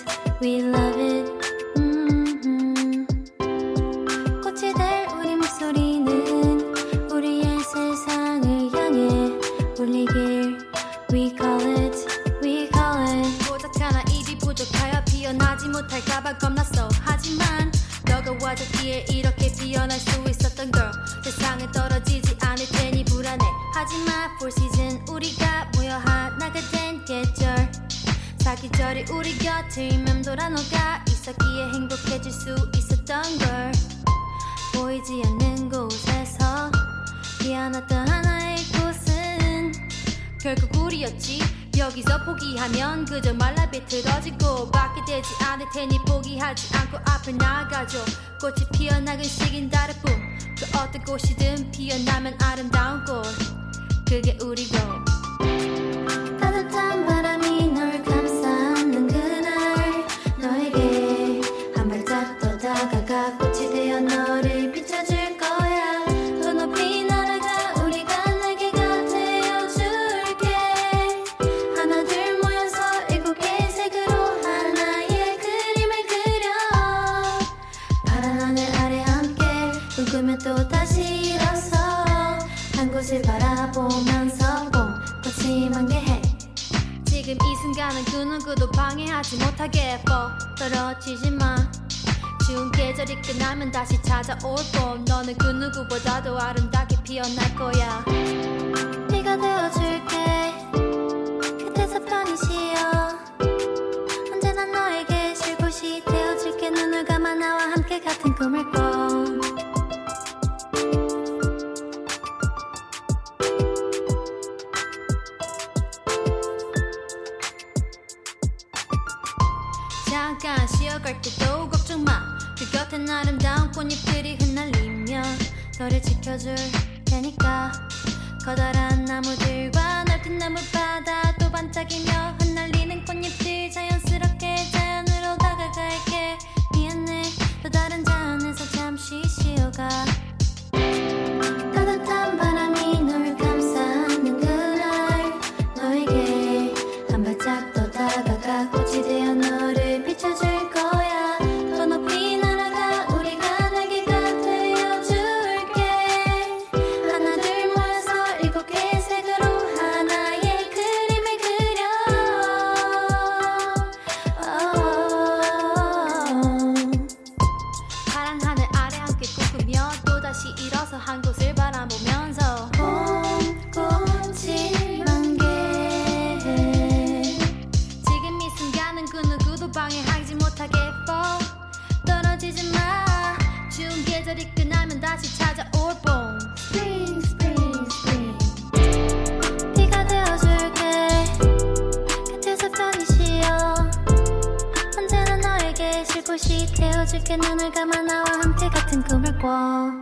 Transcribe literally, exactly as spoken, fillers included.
it, we love it. mm-hmm. 꽃이 될 우리 목소리는 우리의 세상을 향해 울리길. We call it, we call it. 고작 하나 입이 부족하여 피어나지 못할까봐 겁났어. 하지만 너가 와줬기에 이렇게 피어날 수 있었던 girl. 세상에 떨어지지 않을 테니 불안해. 하지만 four season 우리가 모여 하나가 된 계절. 사계절이 우리 곁을 맴돌아 녹아 있었기에 행복해질 수 있었던 걸. 보이지 않는 곳에서 피어났던 하나의 꽃은 결국 우리였지. 여기서 포기하면 그저 말라 비틀어지고 밖에 되지 않을 테니 포기하지 않고 앞을 나아가죠. 꽃이 피어나는 시긴 다를 뿐 그 어떤 꽃이든 피어나면 아름다운 꽃, 그게 우리고. 따뜻한 바람이 널 감싸는 그날 너에게 한 발짝 더 다가가 꽃이 되어 너를 비춰줄 거야. 더 높이 날아가 우리가 날개가 되어줄게. 하나 둘 모여서 일곱 개의 색으로 하나의 그림을 그려. 파란 하늘 아래 함께 꿈꾸며 또 다시 일어서 한 곳을 바라보면서 봄 꽃이 만개해. 지금 이 순간은 그 누구도 방해하지 못하게 fall. 떨어지지 마. 추운 계절이 끝나면 다시 찾아올 봄. 너는 그 누구보다도 아름답게 피어날 거야. 비가 되어줄게. 곁에서 편히 쉬어. 언제나 너에게 쉴 곳이 되어줄게. 눈을 감아 나와 함께 같은 꿈을 꿔. 잠깐 쉬어갈 때도 걱정 마. 그 곁엔 아름다운 꽃잎들이 흩날리며 너를 지켜줄 테니까. 커다란 나무들과 넓은 나무바다도 반짝이며 흩날리는 꽃잎들 자연스럽게 자연으로 다가갈게. 미안해 또 다른 자연에서 잠시 쉬어가. 따뜻한 바람이 널 감싸는 그날 너에게 한 발짝 더 다가가 꽃이 되어 너를 비춰줄 거야. 더 높이 날아가 우리가 날개가 되어줄게. 하나 둘 모여서 일곱 개의 색으로 하나의 그림을 그려. 파란 하늘 아래 함께 꿈꾸며 또다시 일어서 한 곳을 바라보면서 봄꽃이 만개해. 지금 이 순간은 그 누구도 방해하지 못하게 fall. 떨어지지 마. 추운 계절이 끝나면 다시 찾아올 봄. Spring, spring, spring. 비가 되어줄게. 곁에서 편히 쉬어. 언제나 너에게 쉴 곳이 되어줄게. 눈을 감아 나와 함께 같은 꿈을 꿔.